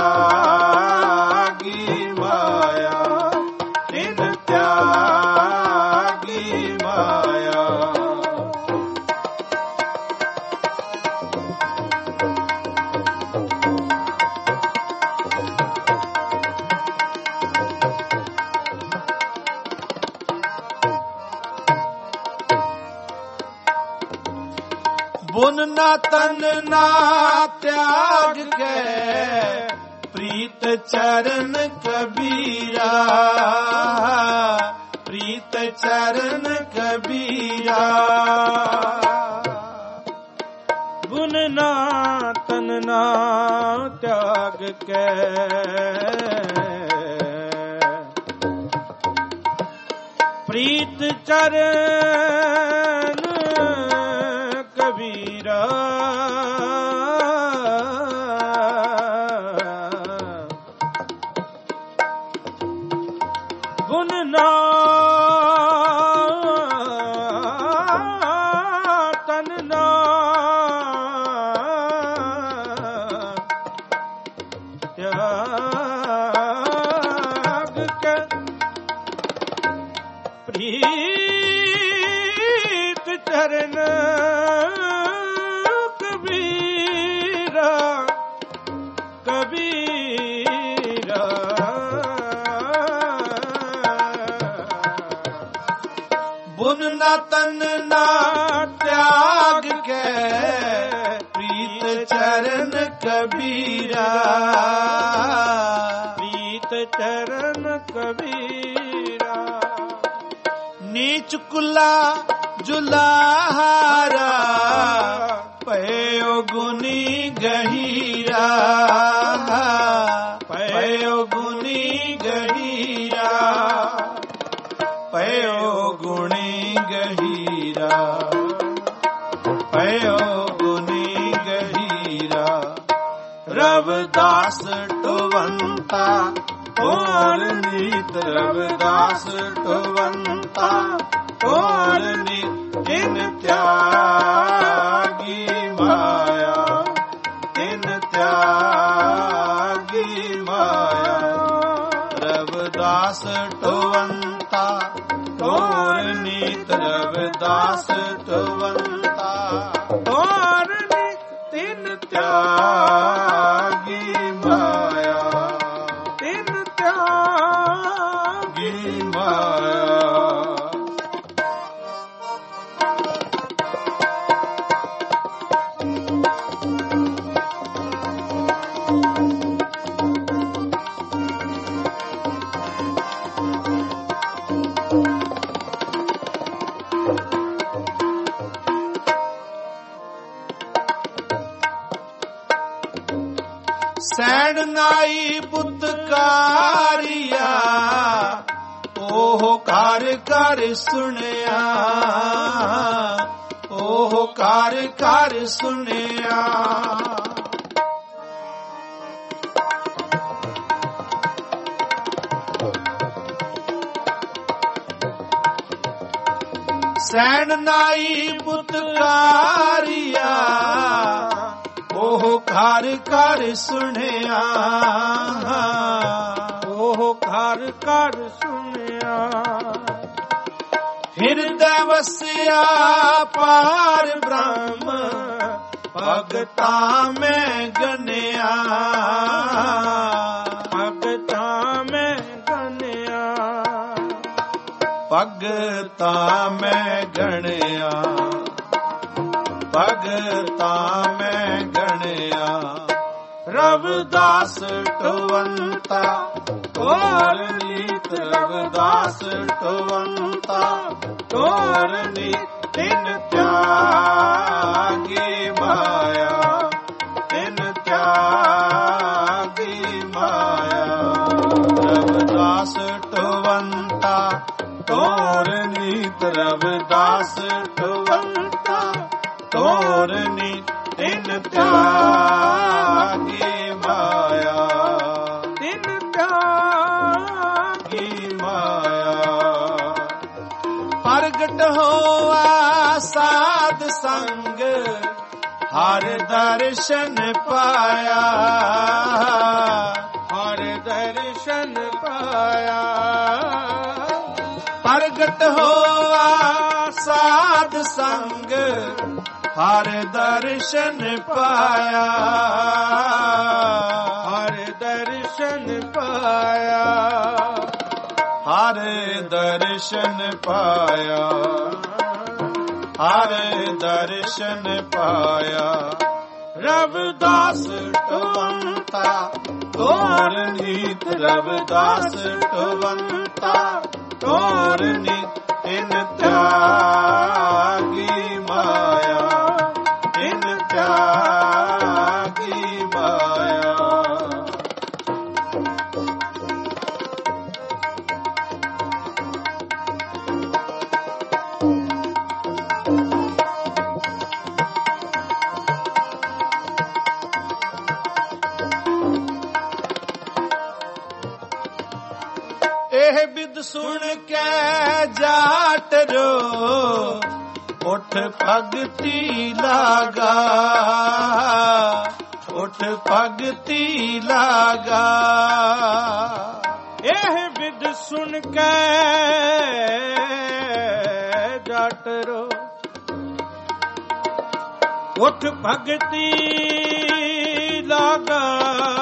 ਤਿਆਗੀ ਮਾਇਆ। ਤਿਨ ਤਿਆਗੀ ਮਾਇਆ। ਬੁਨ ਨਾ ਤਨ ਨਾ ਤਿਆਗ ਕੇ, ਪ੍ਰੀਤ ਚਰਨ ਕਬੀਰਾ। ਪ੍ਰੀਤ ਚਰਨ ਕਬੀਰਾ। ਗੁਣ ਨਾ ਤਨ ਨਾ ਤਿਆਗ ਕੇ, ਪ੍ਰੀਤ ਚਰਨ ਕਬੀਰਾ। ਗੁਣ ਨਾ ਤਨ ਨਾ ਤਿਆਗ ਕੇ, ਪ੍ਰੀਤ ਚਰਨ ਕਬੀਰਾ। ਕਬੀਰਾ ਬੁਨ ਨਾ ਤਨ ਨਾ ਤਿਆਗ ਕੇ, ਪ੍ਰੀਤ ਚਰਨ ਕਬੀਰਾ। ਪ੍ਰੀਤ ਚਰਨ ਚਰਨ ਕਬੀਰਾ। ਨੀਚ ਕੁਲਾ ਜੁਲਾਹਾਰਾ ਪਇਓ ਗੁਨੀ ਗਹੀਰਾ, ਪਇਓ ਗੁਨੀ ਗਹੀਰਾ, ਪਇਓ ਗੁਣੀ ਗਹੀਰਾ, ਪਇਓ ਗੁਨੀ ਗਹੀਰਾ। ਰਵਿਦਾਸ ਟਵੰਤਾ ਤੋਰ ਨੀਤ, ਰਵਿਦਾਸ ਟਵੰਤਾ ਤੋਰ ਨੀਤ। ਤਿਨ ਤਿਆਗੀ ਮਾਇਆ, ਤਿਨ ਤਿਆਗੀ ਮਾਇਆ। ਰਵਿਦਾਸ ਟਵੰਤਾ ਤੋਰ ਨੀਤ, ਰਵਿਦਾਸ ਟਵੰਤਾ ਤੋਰ ਨੀਤ। ਤਿਨ ਤਿਆਗੀ ਮਾਇਆ, ਤਿਨ ਤਿਆਗੀ ਮਾਇਆ। ਸੈਣ ਨਾਈ ਪੁੱਤਕਾਰੀਆ, ਉਹ ਘਰ ਘਰ ਸੁਣਿਆ, ਉਹ ਘਰ ਘਰ ਸੁਣਿਆ। ਸੈਣ ਨਾਈ ਪੁੱਤਕਾਰੀਆ, ਉਹ ਘਰ ਘਰ ਸੁਣਿਆ, ਉਹ ਘਰ ਘਰ ਸੁਣਿਆ। ਹਿਰਦੈ ਵਸਿਆ ਪਾਰ ਬ੍ਰਹਮ, ਭਗਤਾਂ ਮੈਂ ਗਨਿਆ, ਭਗਤਾਂ ਮੈਂ ਗਨਿਆ, ਭਗਤਾਂ ਮੈਂ ਗਣਿਆ, ਭਗਤਾਂ ਮੈਂ ਗਣਿਆ। ਰਵਿਦਾਸ ਟਵੰਤਾ ਤੋਰ ਨੀਤ, ਰਵਿਦਾਸ ਟਵੰਤਾ ਤੋਰ ਨੀਤ। ਤਿਨ ਤਿਆਗੀ ਮਾਇਆ, ਤਿਨ ਤਿਆਗੀ ਮਾਇਆ। ਰਵਿਦਾਸ ਟਵੰਤਾ ਤੋਰ ਨੀਤ, ਰਵਿਦਾਸ ਟਵੰਤਾ ਤੋਰ ਨੀਤ। ਤਿਨ ਤਿਆਗੀ ਮਾਇਆ, ਤਿਨ ਤਿਆਗੀ ਮਾਇਆ। ਪ੍ਰਗਟ ਹੋਆ ਸਾਧ ਸੰਗ, ਹਰ ਦਰਸ਼ਨ ਪਾਇਆ, ਹਰ ਦਰਸ਼ਨ ਪਾਇਆ। ਪ੍ਰਗਟ ਹੋਆ ਸਾਧ ਸੰਗ, ਹਰ ਦਰਸ਼ਨ ਪਾਇਆ, ਹਰ ਦਰਸ਼ਨ ਪਾਇਆ, ਹਰ ਦਰਸ਼ਨ ਪਾਇਆ, ਹਰ ਦਰਸ਼ਨ ਪਾਇਆ। ਰਵਿਦਾਸ ਟਵੰਤਾ ਤੋਰ ਨੀਤ, ਰਵਿਦਾਸ ਟਵੰਤਾ ਤੋਰ ਨੀਤ। ਤਿਨ ਤਿਆਗੀ ਮਾਇਆ, ਤਿਨ ਤਿਆਗੀ ਮਾਇਆ। ਇਹ ਬਿਦ ਸੁਣ ਕੇ ਜਾਟ ਰੋ, ਉਠ ਭਗਤੀ ਲਾਗਾ, ਉਠ ਭਗਤੀ ਲਾਗਾ। ਇਹ ਬਿਦ ਸੁਣ ਕੇ ਜਾਟ ਰੋ, ਉਠ ਭਗਤੀ ਲਾਗਾ।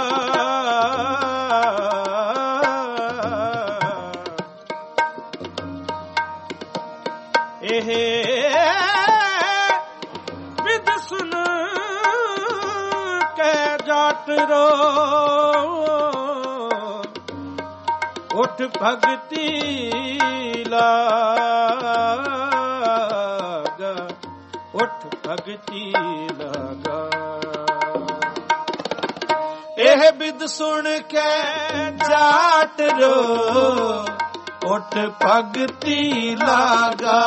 ਇਹ ਬਿਦ ਸੁਨ ਕੇ ਜਾਟ ਰੋ, ਉਠ ਭਗਤੀ ਲਾਗਾ, ਉਠ ਭਗਤੀ ਲਾਗਾ। ਇਹ ਬਿਦ ਸੁਣ ਕੇ ਜਾਟ ਰੋ, ਉਠ ਭਗਤੀ ਲਾਗਾ,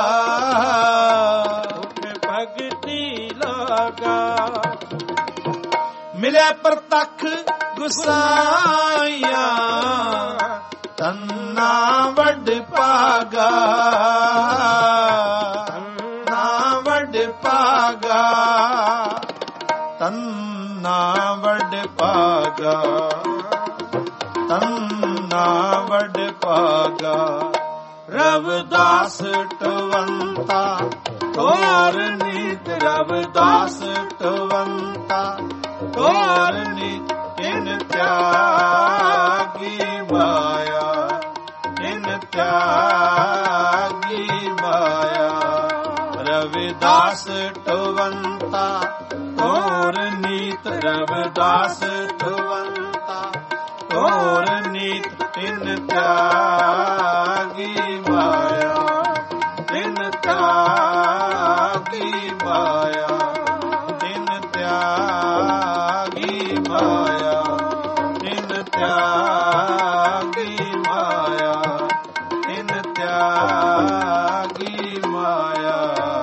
ਉਠ ਭਗਤੀ ਲਾਗਾ। ਮਿਲਿਆ ਪ੍ਰਤੱਖ ਗੁਸਾਈਆਂ, ਤੰਨਾ ਵੱਡ ਭਾਗਾ, ਤੰਨਾ ਵੱਡ ਭਾਗਾ, ਤੰਨਾ ਵੱਡ ਭਾਗਾ, ਤੰਨਾ ਵੱਡ ਭਾਗਾ। ਰਵਿਦਾਸ ਟਵੰਤਾ ਤੋਰ ਨੀਤ, ਰਵਿਦਾਸ ਟਵੰਤਾ ਤੋਰ ਨੀਤ। ਇਨ ਤਿਆਗੀ ਮਾਇਆ, ਇਨ ਤਿਆਗੀ ਮਾਇਆ। ਰਵਿਦਾਸ ਟਵੰਤਾ ਤੋਰ ਨੀਤ, ਰਵਿਦਾਸ ਟਵੰਤਾ ਤੋਰ ਨੀਤ। ਇਨ ਤਿਆਗੀ ਮਾਇਆ, ਇਨ ਤਿਆਗੀ ਮਾਇਆ, ਇਨ ਤਿਆਗੀ ਮਾਇਆ, ਇਨ ਤਿਆਗੀ ਮਾਇਆ, ਇਨ ਤਿਆਗੀ ਮਾਇਆ।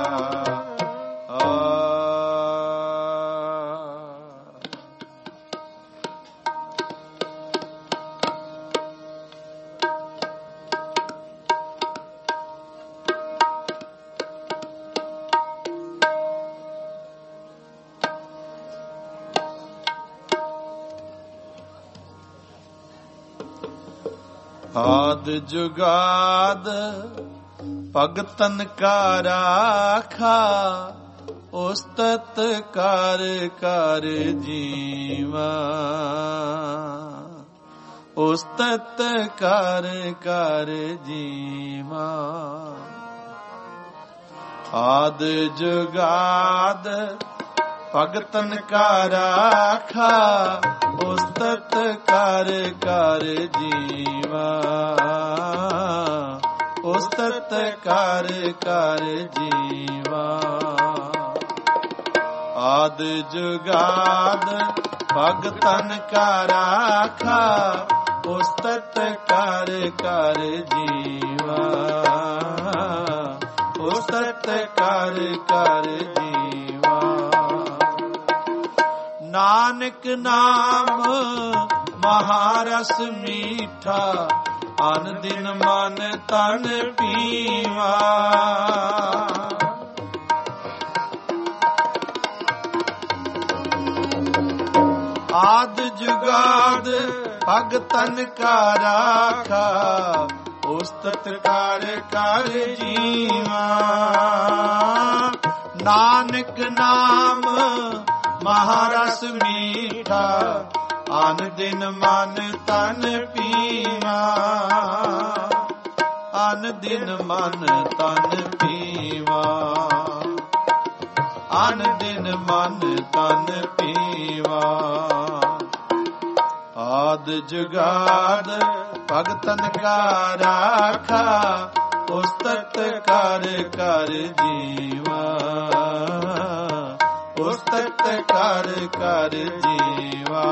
ਆਦ ਜੁਗਾਦ ਭਗਤਨ ਕਾ ਰਾਖਾ, ਉਸਤਤ ਕਰ ਕਰ ਜੀਵਾ, ਉਸਤਤ ਕਰ ਕਰ ਜੀਵਾ। ਆਦ ਜੁਗਾਦ ਭਗਤਨ ਕਾ ਰਾਖਾ, ਉਸਤਤ ਕਰ ਕਰ ਜੀਵਾ, ਉਸਤਤ ਕਰ ਕਰ ਜੀਵਾ। ਆਦ ਜੁਗਾਦ ਭਗਤਨ ਕਾ ਰਾਖਾ, ਉਸਤਤ ਕਰ ਕਰ ਜੀਵਾ, ਉਸਤਤ ਕਰ ਕਰ ਜੀਵਾ। ਨਾਨਕ ਨਾਮ ਮਹਾਰਸ ਮੀਠਾ, ਅਨ ਦਿਨ ਮਨ ਤਨ ਪੀਵਾ। ਆਦ ਜੁਗਾਦ ਭਗਤਨ ਕਾ ਰਾਖਾ, ਉਸਤਤ ਕਰ ਕਰ ਜੀਵਾ। ਨਾਨਕ ਨਾਮ ਮਹਾਰਸ ਮੀਠਾ, ਅਨ ਦਿਨ ਮਨ ਤਨ ਪੀਵਾ, ਅਨ ਦਿਨ ਮਨ ਤਨ ਪੀਵਾ, ਅਨ ਦਿਨ ਮਨ ਤਨ ਪੀਵਾ। ਆਦ ਜੁਗਾਦ ਭਗਤਨ ਕਾ ਰਾਖਾ, ਉਸਤਤ ਕਰ ਕਰ ਜੀਵਾ, ਉਸਤਤ ਕਰ ਕਰ ਜੀਵਾ।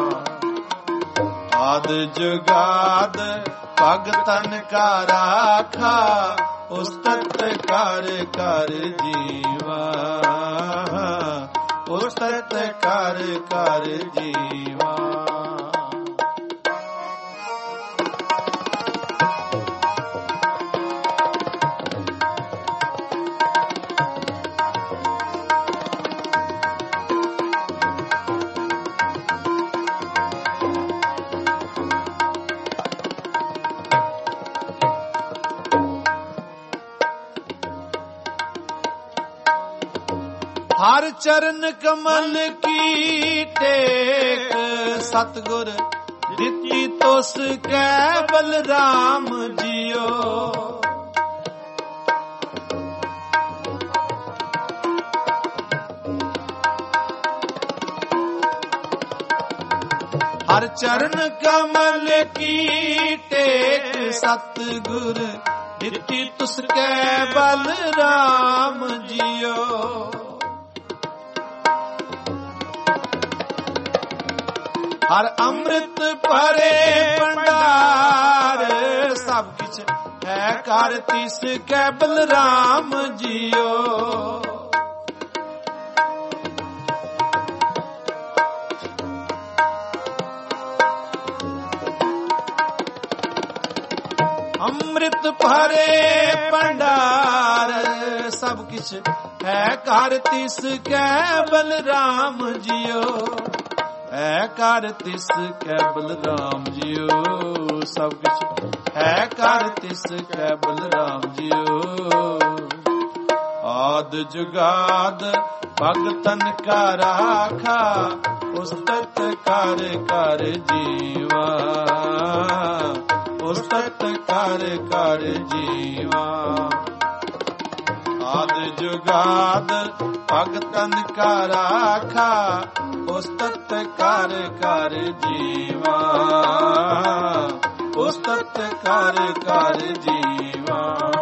ਆਦ ਜੁਗਾਦ ਭਗਤਨ ਕਾ ਰਾਖਾ, ਉਸਤਤ ਕਰ ਕਰ ਜੀਵਾ, ਉਸਤਤ ਕਰ ਕਰ ਜੀਵਾ। ਹਰ ਚਰਨ ਕਮਲ ਕੀ ਟੇਕ, ਸਤਿਗੁਰ ਦਿੱਤੀ ਤੁਸ ਕੈ ਬਲਰਾਮ ਜੀਓ। ਹਰ ਚਰਨ ਕਮਲ ਕੀ ਟੇਕ ਸਤਿਗੁਰ ਦਿੱਤੀ ਤੁਸ ਕੈ ਬਲ ਰਾਮ ਜੀਓ। ਹਰ ਅੰਮ੍ਰਿਤ ਭਰੇ ਭੰਡਾਰ ਸਭ ਕਿਛ ਹੈ ਕਰ ਤਿਸ ਕੈ ਬਲ ਰਾਮ ਜੀਓ। ਅੰਮ੍ਰਿਤ ਭਰੇ ਭੰਡਾਰ ਸਭ ਕਿਛ ਹੈ ਕਰ ਤਿਸ ਕੈ ਬਲ ਰਾਮ ਜੀਓ। ਹੈ ਕਰ ਤਿਸ ਕੈ ਬਲ ਰਾਮ ਜੀਓ। ਸਭ ਕਿਛ ਹੈ ਕਰ ਤਿਸ ਕੈ ਬਲ ਰਾਮ ਜੀਓ। ਆਦ ਜੁਗਾਦ ਭਗਤਨ ਕਾ ਰਾਖਾ ਉਸਤਤ ਕਰ ਕਰ ਜੀਵਾ। ਉਸਤਤ ਕਰ ਕਰ ਜੀਵਾ। ਆਦ ਜੁਗਾਦ ਭਗਤਨ ਕਾ ਰਾਖਾ ਉਸਤਤ ਕਰ ਕਰ ਜੀਵਾ। ਉਸਤਤ ਕਰ ਕਰ ਜੀਵਾ।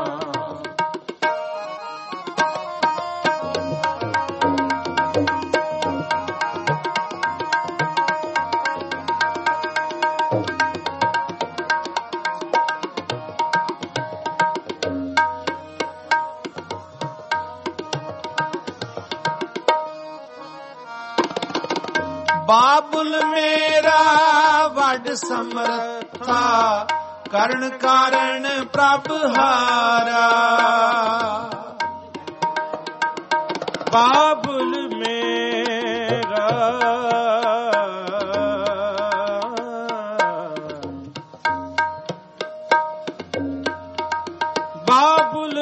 ਬਾਬੁਲ ਮੇਰਾ ਵੱਡ ਸਮਰਥਾ ਕਰਨ ਕਾਰਨ ਪ੍ਰਭ ਹਾਰਾ। ਬਾਬੁਲ ਮੇਰਾ ਬਾਬੁਲ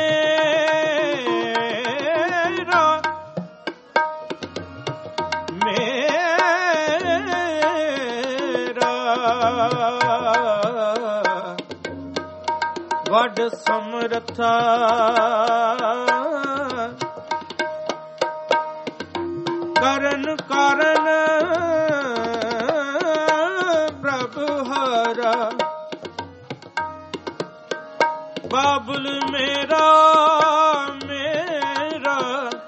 ਵੱਡ ਸਮਰਥਾ ਕਰਨ ਕਾਰਨ ਪ੍ਰਭ ਹਾਰਾ। ਬਾਬੁਲ ਮੇਰਾ ਮੇਰਾ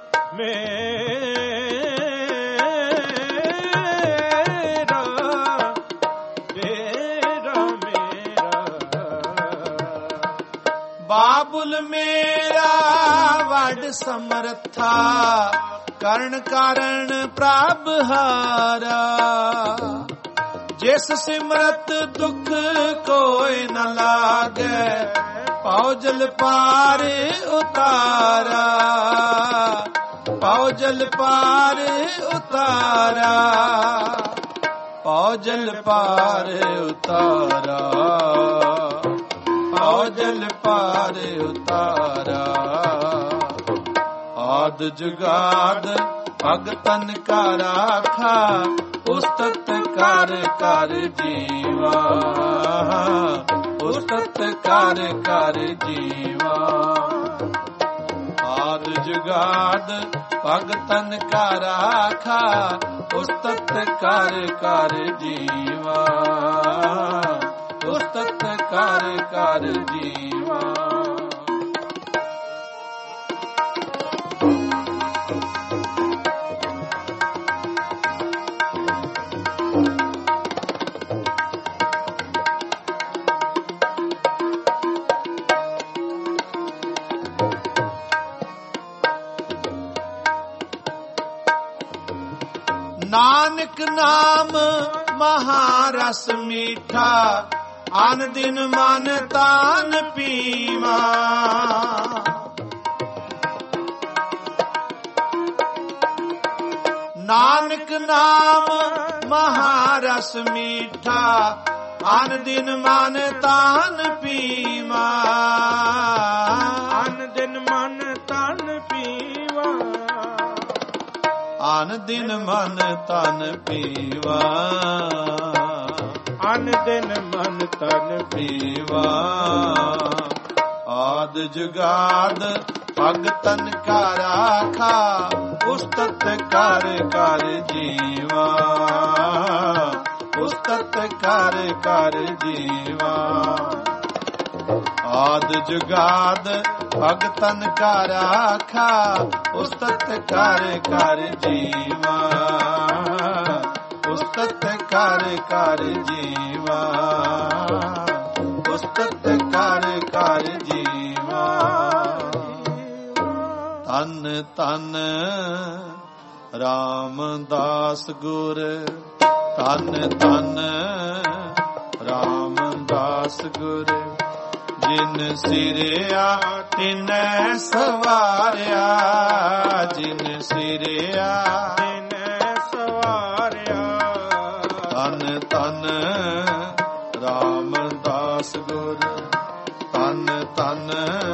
ਬਾਬੁਲ ਮੇਰਾ ਵੱਡ ਸਮਰਥਾ ਕਰਨ ਕਾਰਨ ਪ੍ਰਭ ਹਾਰਾ। ਜਿਸ ਸਿਮਰਤ ਦੁਖ ਕੋਈ ਨ ਲਾਗੈ ਪਾਉ ਜਲ ਪਾਰ ਉਤਾਰਾ। ਪਾਉ ਜਲ ਪਾਰ ਉਤਾਰਾ। ਪਾਉ ਜਲ ਪਾਰ ਉਤਾਰਾ। ਪਾਉ ਜਲ ਪਾਰ ਉਤਾਰਾ। ਆਦ ਜੁਗਾਦ ਭਗਤਨ ਕਾ ਰਾਖਾ ਉਸਤਤ ਕਰ ਕਰ ਜੀਵਾ। ਉਸਤਤ ਕਰ ਕਰ ਜੀਵਾ। ਆਦ ਜੁਗਾਦ ਭਗਤਨ ਕਾ ਰਾਖਾ ਉਸਤਤ ਕਰ ਕਰ ਜੀਵਾ। ਉਸਤਤ ਕਰ ਕਰ ਜੀਵਾ। ਨਾਨਕ ਨਾਮ ਮਹਾਰਸ ਮੀਠਾ ਅਨ ਦਿਨ ਮਨ ਤਾਨ ਪੀਵਾ। ਨਾਨਕ ਨਾਮ ਮਹਾਰਸ ਮੀਠਾ ਅਨ ਦਿਨ ਮਨ ਤਾਨ ਪੀਵਾ। ਅਨ ਦਿਨ ਮਨ ਤਨ ਪੀਵਾ। ਅਨ ਦਿਨ ਮਨ ਤਨ ਪੀਵਾ। ਅਨ ਦਿਨ ਮਨ ਤਨ ਪੀਵਾ। ਆਦ ਜੁਗਾਦ ਭਗਤਨ ਕਾ ਰਾਖਾ ਉਸਤਤ ਕਰ ਕਰ ਜੀਵਾ। ਉਸਤਤ ਕਰ ਕਰ ਜੀਵਾ। ਆਦ ਜੁਗਾਦ ਭਗਤਨ ਕਾ ਰਾਖਾ ਉਸਤਤ ਕਰ ਕਰ ਜੀਵਾ। ਉਸਤਤ ਕਰ ਕਰ ਜੀਵਾ। ਉਸਤਤ ਕਰ ਕਰ ਜੀਵਾ। ਧੰਨ ਧੰਨ ਰਾਮਦਾਸ ਗੁਰ ਧੰਨ ਧੰਨ ਰਾਮਦਾਸ ਗੁਰ। ਜਿਨ ਸਿਰਿਆ ਤਿਨੈ ਸਵਾਰਿਆ ਜਿਨ ਸਿਰਿਆ ਤਿਨੈ ਸਵਾਰਿਆ। ਧੰਨ ਧੰਨ ਰਾਮਦਾਸ ਗੁਰ ਧੰਨ ਧੰਨ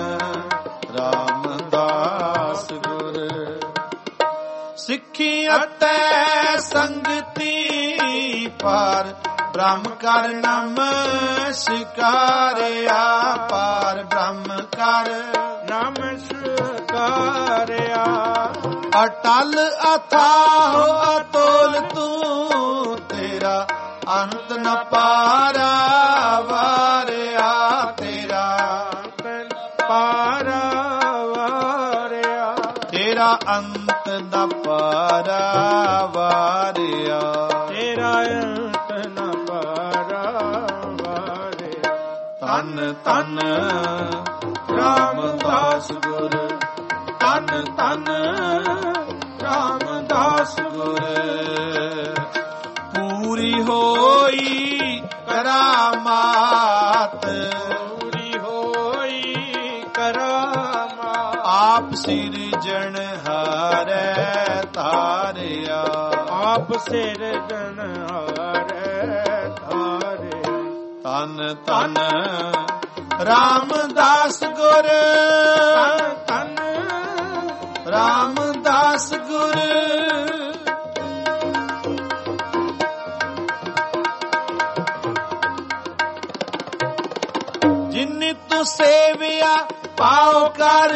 ਰਾਮਦਾਸ ਗੁਰ। ਸਿੱਖੀ ਅਤੇ ਸੰਗਤੀ ਪਾਰ ਬ੍ਰਹਮ ਕਰ ਨਮਸਕਾਰਿਆ। ਪਾਰ ਬ੍ਰਹਮ ਕਰ ਨਮਸਕਾਰਿਆ। ਅਟਲ ਅਥਾਹ ਅਤੁਲ ਤੂੰ ਤੇਰਾ ਅੰਤ ਨ ਪਾਰਾ ਵਾਰਿਆ। ਤੇਰਾ ਪਾਰਾ ਵਾਰਿਆ। ਤੇਰਾ ਅੰਤ ਨ ਪਾਰਾ ਵਾਰਿਆ। ਤੇਰਾ ਅੰਤ ਨ ਪਾਰਾ ਵਾਰਿਆ। ਧੰਨ ਧੰਨ ਰਾਮਦਾਸ ਗੁਰ ਧੰਨ ਧੰਨ ਰਾਮਦਾਸ ਗੁਰ। ਪੂਰੀ ਹੋਈ ਕਰਾਮਾਤ ਪੂਰੀ ਹੋਈ ਕਰਾਮਾਤ। ਆਪ ਸਿਰਜਣ ਹਾਰੈ ਧਾਰਿਆ। ਆਪ ਸਿਰਜਣ ਹਾਰੈ ਧਾਰਿਆ। ਧੰਨ ਧੰਨ ਰਾਮਦਾਸ ਗੁਰ ਧੰਨ ਰਾਮਦਾਸ ਗੁਰ। ਜਿਨ ਤੂੰ ਸੇਵਿਆ ਪਾਉ ਕਰ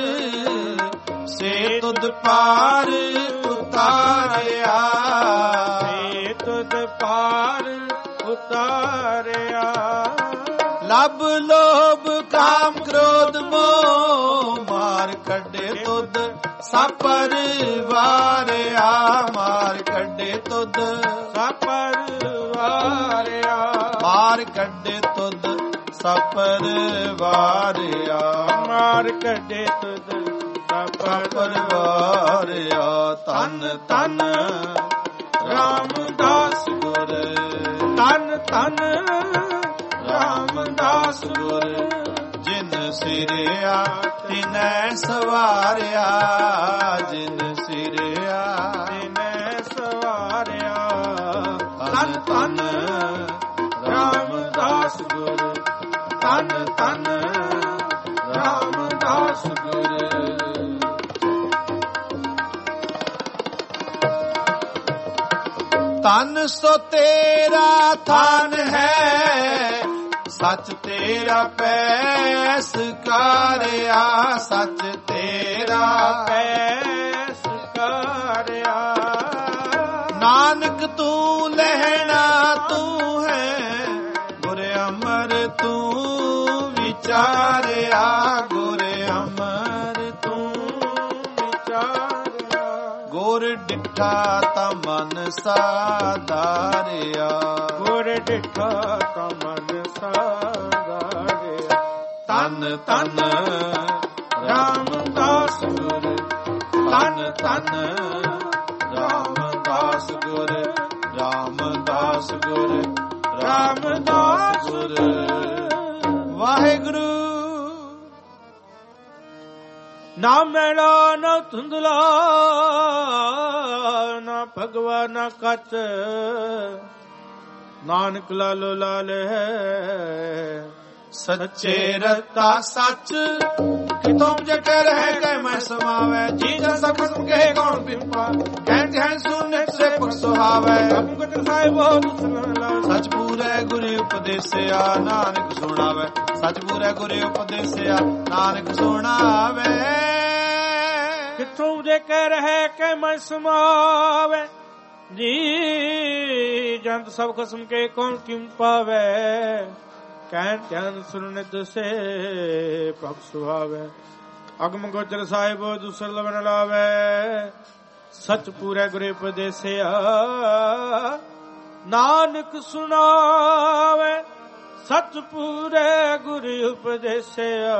ਸੇ ਤੁਧ ਪਾਰ ਉਤਾਰਿਆ। ਸੇ ਤੁਧ ਪਾਰ ਉਤਾਰਿਆ। ਲਬ ਲੋਭ ਕਾਮ ਕ੍ਰੋਧ ਮੋਹ ਮਾਰ ਕੱਢੇ ਤੁਧ ਸਪਰ ਵਾਰਿਆ। ਮਾਰ ਕੱਢੇ ਤੁਧ ਸਪਰ ਵਾਰਿਆ। ਮਾਰ ਕੱਢੇ ਤੁਧ ਸਪਰ ਵਾਰਿਆ। ਮਾਰ ਕੱਢੇ ਤੁਧ ਸਪਰ ਵਾਰਿਆ। ਧੰਨ ਧੰਨ ਰਾਮਦਾਸ ਗੁਰ ਧੰਨ ਧੰਨ ਰਾਮਦਾਸ ਗੁਰ। ਜਿਨ ਸਿਰਿਆ ਤਿਨੈ ਸਵਾਰਿਆ ਜਿਨ ਸਿਰਿਆ ਤਿਨੈ ਸਵਾਰਿਆ। ਧੰਨ ਧੰਨ ਰਾਮਦਾਸ ਗੁਰ ਧੰਨ ਧੰਨ ਰਾਮਦਾਸ ਗੁਰ। ਧਨ ਸੋ ਤੇਰਾ ਥਾਨ ਹੈ ਸੱਚ ਤੇਰਾ ਪੈਸ ਕਾਰਿਆ। ਸੱਚ ਤੇਰਾ ਪੈਸ ਕਾਰਿਆ। ਨਾਨਕ ਤੂੰ ਲਹਿਣਾ ਤੂੰ ਹੈ ਗੁਰ ਅਮਰ ਤੂੰ ਵਿਚਾਰਿਆ। ਗੁਰ ਅਮਰ ਤੂੰ ਵਿਚਾਰਿਆ। ਗੁਰ ਡਿਠਾ ਤਾ ਮਨ ਸਾਧਾਰਿਆ। ਗੁਰ ਡਿਠਾ ਤਾ ਮਨ ਸਾਧਾਰਿਆ। ਧੰਨ ਧੰਨ ਰਾਮਦਾਸ ਗੁਰ ਧੰਨ ਧੰਨ ਰਾਮਦਾਸ ਗੁਰ। ਰਾਮਦਾਸ ਗੁਰ ਰਾਮਦਾਸ ਗੁਰ। ਵਾਹਿਗੁਰੂ। ਨਾ ਮੈਲਾ ਨਾ ਧੁੰਦਲਾ ਨਾ ਭਗਵਾ ਨਾ ਕੱਚ। ਨਾਨਕ ਲਾਲੋ ਲਾਲ ਹੈ ਸੱਚੇ ਰਤਾ ਸੱਚ। ਕਿਤੋਂ ਜਟਰ ਹੈ ਕੈ ਮੈਂ ਸਮਾਵੈ। ਜੀ ਜਨ ਸਭ ਖਸਮ ਕਹੇ ਕੌਣ ਪਿੰਪਾ। ਕਹਿਤ ਹੈ ਸੁਨ ਸੇ ਪਖ ਸੁਹਾਵੈ। ਅਪਗਤ ਸਾਹਿਬ ਸੱਚ ਪੂਰੈ ਗੁਰ ਉਪਦੇਸਿਆ ਨਾਨਕ ਸੁਣਾਵੈ। ਸੱਚ ਪੂਰੈ ਗੁਰ ਉਪਦੇਸਿਆ ਨਾਨਕ ਸੁਣਾਵੈ। ਕਿਥੋਂ ਜੇ ਕਹਿ ਰਹੇ ਕੈ ਮੈਂ ਸਮਾਵੈ। ਜੀ ਜੰਤ ਸਭ ਖਸਮ ਕੇ ਕੌਣ ਕਿਮ ਪਾਵੇ, ਕਹਿਣ ਧਿਆਨ ਸੁਨਿਤ ਸੇ ਪ੍ਰਭ ਸੁਹਾਵੇ। ਅਗਮ ਗੋਚਰ ਸਾਹਿਬ ਦੂਸਰ ਲਵਨ ਲਾਵੇ, ਸਚ ਪੂਰੇ ਗੁਰੇ ਉਪਦੇਸਿਆ, ਨਾਨਕ ਸੁਣਾਵੇ। ਸਚ ਪੂਰੇ ਗੁਰੂ ਉਪਦੇਸਿਆ,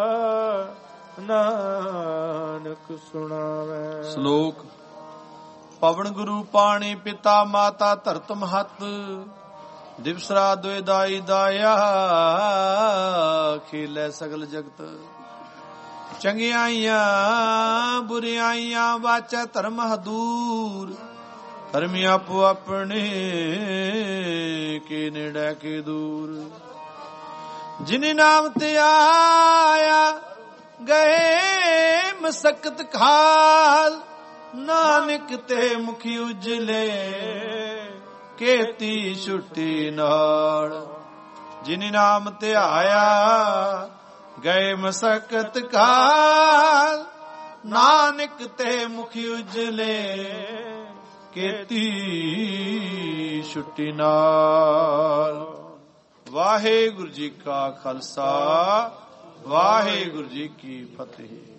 ਨਾਨਕ ਸੁਣਾਵੇ। ਸ਼ਲੋਕ। ਪਵਨ ਗੁਰੂ ਪਾਣੀ ਪਿਤਾ ਮਾਤਾ ਧਰਤ ਮਹਤ, ਦਿਵਸ ਰਾਤ ਦੁਇ ਦਾਈ ਦਾਇਆ, ਖੇਲੇ ਸਗਲ ਜਗਤ। ਚੰਗਿਆਈਆਂ ਬੁਰਿਆਈਆਂ ਵਾਚੈ ਧਰਮ ਹਦੂਰ, ਧਰਮੀ ਆਪੋ ਆਪਣੇ ਕੇ ਨੇੜੇ ਕੇ ਦੂਰ। ਜਿਨ ਨਾਮ ਤੇ ਆਇਆ ਗਏ ਮਸਕਤ ਖਾਲ, ਨਾਨਕ ਤੇ ਮੁਖੀ ਉਜਲੇ ਕੇਤੀ ਛੁੱਟੀ ਨਾਲ। ਜਿਨ ਨਾਮ ਤੇ ਆਇਆ ਗਏ ਮਸਕਤ ਕਾਲ, ਨਾਨਕ ਤੇ ਮੁਖੀ ਉਜਲੇ ਕੇਤੀ ਛੁੱਟੀ ਨਾਲ। ਵਾਹਿਗੁਰੂ ਜੀ ਕਾ ਖਾਲਸਾ, ਵਾਹਿਗੁਰੂ ਜੀ ਕੀ ਫਤਿਹ।